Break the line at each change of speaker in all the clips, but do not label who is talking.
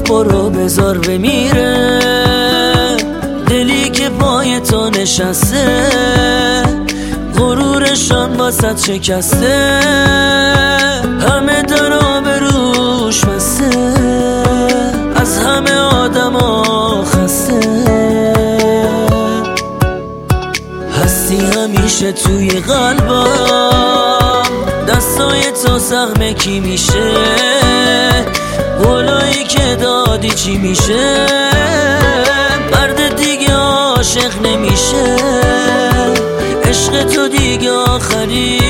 برو بذار بمیره دلی که پای تو نشسته، غرورشان واسط شکسته، همه در آبروش بسته، از همه آدما خسته. هستی همیشه توی قلبم، دستای تو سهم کی میشه؟ قولایی که دادی چی میشه؟ مرد دیگه عاشق نمیشه، عشق تو دیگه آخریشه.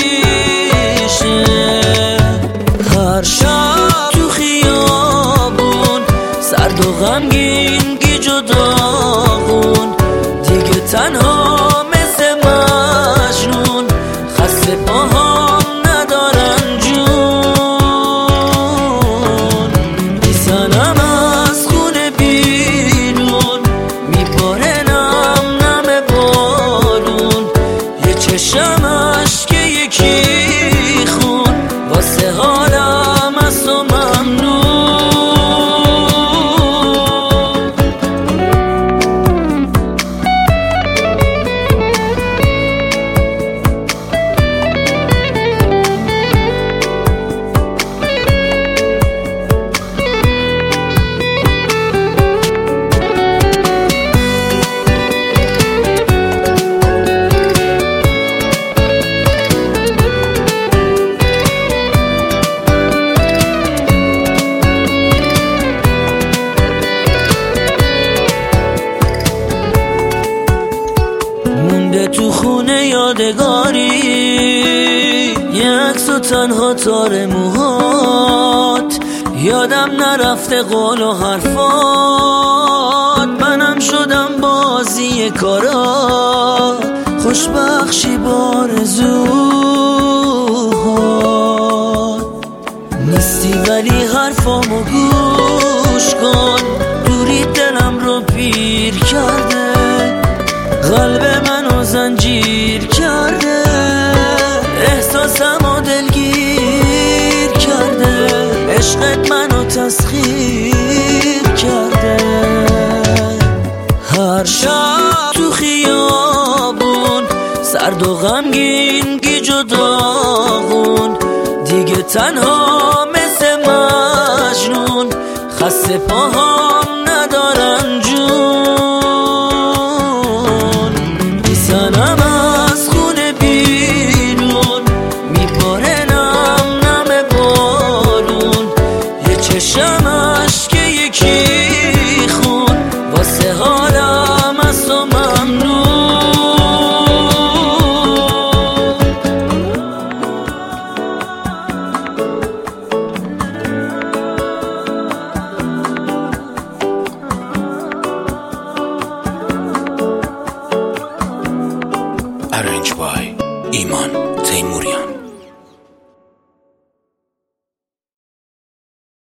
هر شب تو خیابون سرد و غمگین گیج و داغون، دیگه تنها مثل مجنون، خسته پاهام ندارن جون. میزنم از خونه بیرون، میباره نم نم بارون، یه چشم اشک یکی خون، واسه حالم از تو ممنون. تو خونه یادگاری یه عکس و تنها تار موهات، یادم نرفته قول و حرفات، منم شدم بازی کارا، خوشبخشی بارزوهات. نیستی ولی حرفامو گوش کن، دوری دلم رو پیر کرده، قلب منو زنجیر کرده، احساسمو دلگیر کرده، عشقت منو تسخیر کرده. هر شب تو خیابون سرد و غمگین گیج و داغون، دیگه تنها مثل مجنون، خسته پاهام ندارن جون.